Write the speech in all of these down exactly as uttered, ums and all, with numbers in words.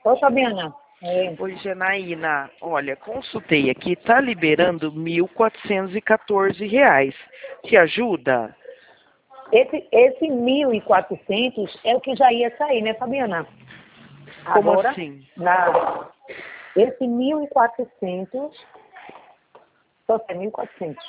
Oi, Fabiana. É. Oi, Janaína. Olha, consultei aqui, tá liberando mil quatrocentos e quatorze reais. Te ajuda? Esse, esse mil e quatrocentos é o que já ia sair, né, Fabiana? Como Agora, assim? na, esse mil e quatrocentos, só é mil e quatrocentos.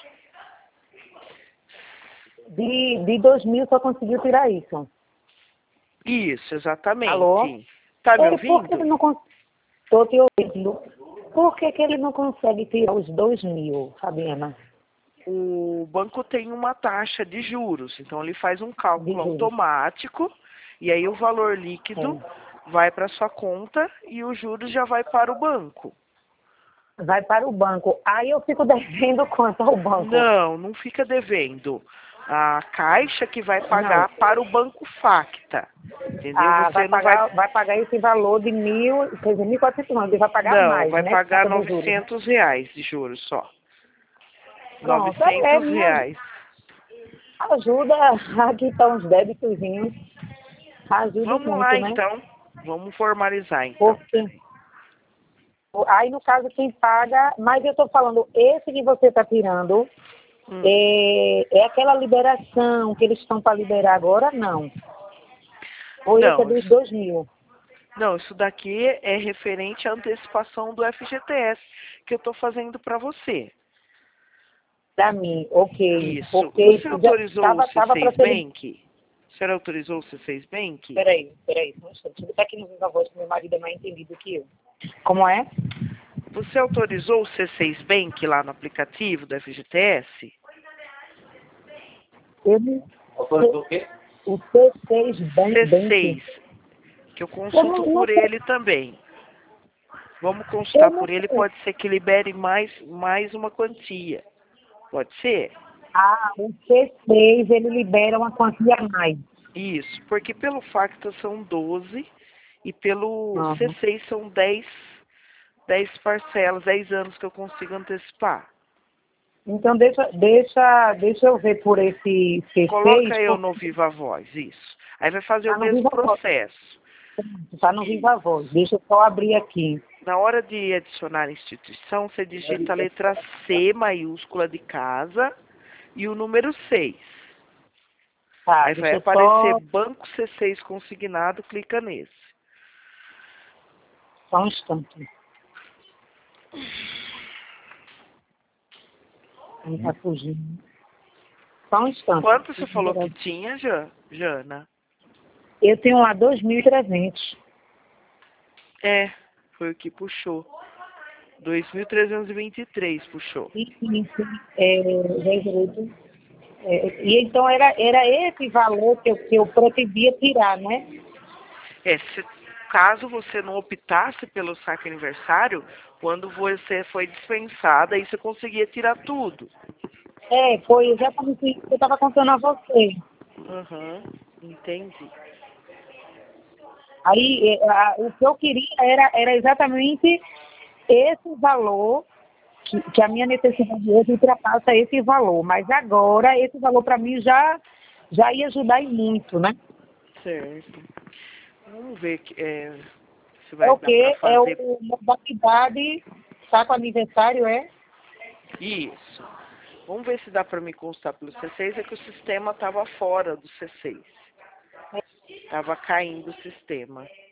De, de dois mil só conseguiu tirar isso. Isso, exatamente. Alô? Tá me Ele, por que ele ouvindo? não consegue? Estou te ouvindo. Por que, que ele não consegue tirar os dois mil, Fabiana? O banco tem uma taxa de juros, então ele faz um cálculo De juros. automático e aí o valor líquido É. vai para sua conta e os juros já vai para o banco. Vai para o banco. Aí eu fico devendo quanto ao banco? Não, não fica devendo. A Caixa que vai pagar Não. para o Banco Facta. Entendeu? Ah, Você vai não vai. pagar, vai pagar esse valor de mil, quer dizer, mil e quatrocentos, não, ele vai pagar Não, mais, vai né? Por pagar conta dos juros. novecentos reais de juros só. Pronto, é, é Novecentos minha reais. ajuda, aqui estão os débitozinhos, ajuda Vamos muito, lá né? então. Vamos formalizar então. Porque aí no caso quem paga, mas eu estou falando, esse que você está tirando, Hum. é, é aquela liberação que eles estão para liberar agora? Não. Ou esse é Não, dos isso, dois mil? não, isso daqui é referente à antecipação do F G T S que eu estou fazendo para você. Para mim, ok. Isso. Porque Você já autorizou o estava C tava para seis ser. li- Bank? A senhora autorizou o C seis Bank? Peraí, peraí, só um instante. Deixa eu botar aqui no Viva Voz, que meu marido é mais entendido que eu. Como é? Você autorizou o C seis Bank lá no aplicativo do F G T S? Ele. Autorizou o quê? O C seis Bank. C seis, que eu Eu consulto não, não por sei. ele também. Vamos Eu consultar não por ele, sei. pode ser que libere mais, mais uma quantia. Pode ser? Ah, o C seis ele libera uma quantia a mais. Isso, porque pelo Facta são doze e pelo Uhum. C seis são dez, dez parcelas, dez anos que eu consigo antecipar. Então deixa, deixa, deixa eu ver por esse C seis, Coloca eu no porque Viva Voz, isso. Aí vai fazer está o no mesmo Viva Voz. processo. Está no Viva Voz. Deixa eu só abrir aqui. Na hora de adicionar a instituição, você digita a letra C maiúscula de casa e o número seis. Tá, Aí vai deixa eu aparecer só, Banco C seis consignado, clica nesse. só um instante. Não está fugindo. Só um instante. Quanto você falou que tinha, Ja- Jana? Eu tenho lá dois mil e trezentos. É, foi o que puxou. dois mil trezentos e vinte e três puxou. E, e, é, direito. É, e então era, era esse valor que eu, que eu pretendia tirar, né? É, se, caso você não optasse pelo saque aniversário, quando você foi dispensada, aí você conseguia tirar tudo. É, foi exatamente isso que eu estava contando a você. Uhum, entendi. Aí é, a- o que eu queria era, era exatamente esse valor, que, que a minha necessidade hoje ultrapassa esse valor. Mas agora esse valor para mim já, já ia ajudar e muito, né? Certo. Vamos ver que, é, se É vai o dar para quê? É fazer o modalidade, tá com aniversário, é? isso. Vamos ver se dá para me constar pelo C seis, é que o sistema estava fora do C seis. Estava caindo o sistema.